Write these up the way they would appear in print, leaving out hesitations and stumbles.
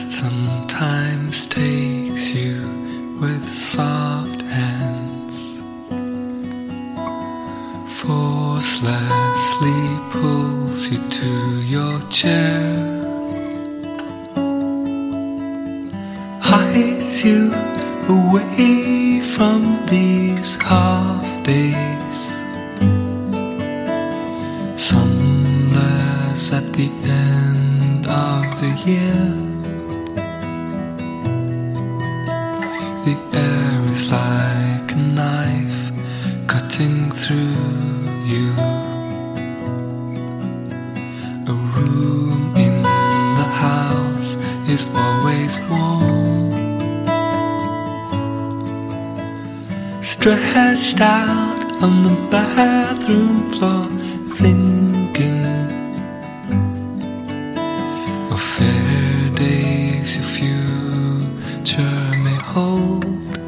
sometimes takes you with soft hands, forcelessly pulls you to your chair, hides you away from these half days, sunless at the end of the year. The air is like a knife cutting through you. A room in the house is always warm, stretched out on the bathroom floor, thinking of fair days your future may hold.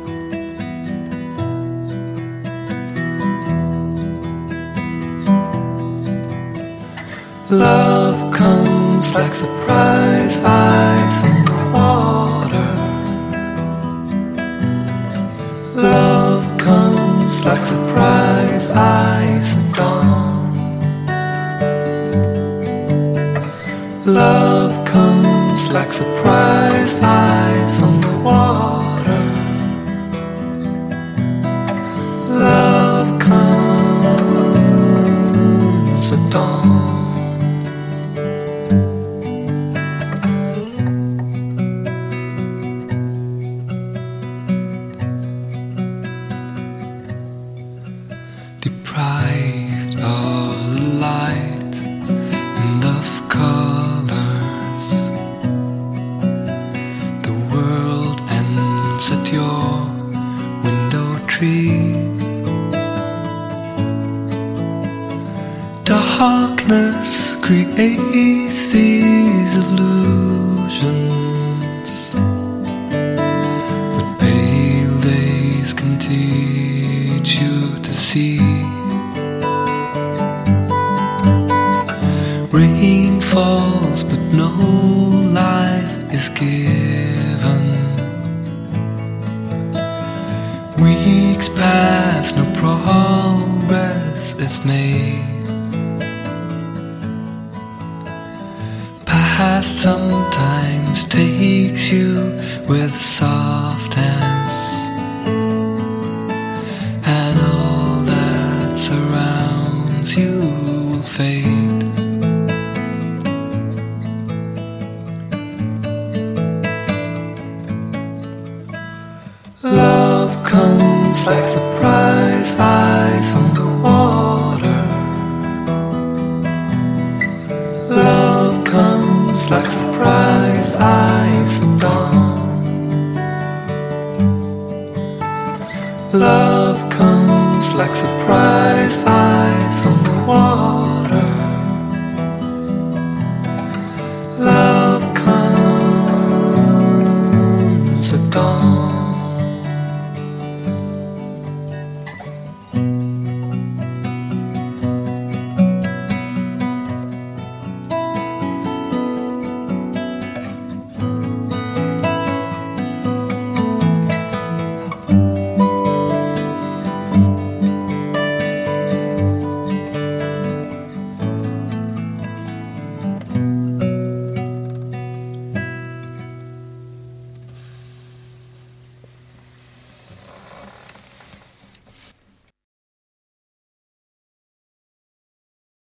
Love comes like surprise ice on the water. Love comes like surprise ice at dawn. Love comes like surprise ice on the water. Love comes at dawn. Deprived of the light and of colors, the world ends at your window tree. Darkness creates these illusions, but pale days can teach you to see. Rain falls, but no life is given. Weeks pass, no progress is made. Past sometimes takes you with soft hands, and all that surrounds you will fade. Love comes like surprise ice on the water. Love comes like surprise ice at dawn. Love comes like surprise ice on the water. Love comes at dawn.